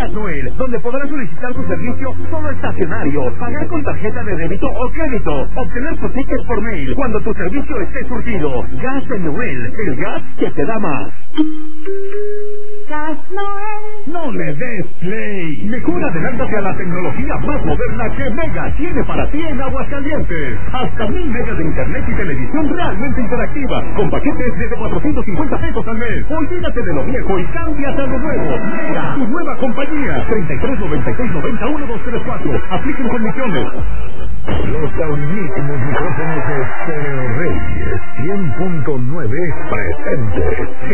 Gas Noel, donde podrás solicitar tu servicio solo estacionario, pagar con tarjeta de débito o crédito, obtener tu ticket por mail cuando tu servicio esté surtido. Gas de Noel, el gas que te da más. Gas Noel. No le des play. Mejor adelántate a la tecnología más moderna que Mega tiene para ti en Aguascalientes. Hasta 1000 megas de internet y televisión realmente interactiva, con paquetes desde 450 pesos al mes. Olvídate de lo viejo y cámbiate a lo nuevo. Mega, tu nueva compañía. 33 96 90 1234. Apliquen condiciones. Los mismos micrófonos de Stereo Reyes 100.9 presentes.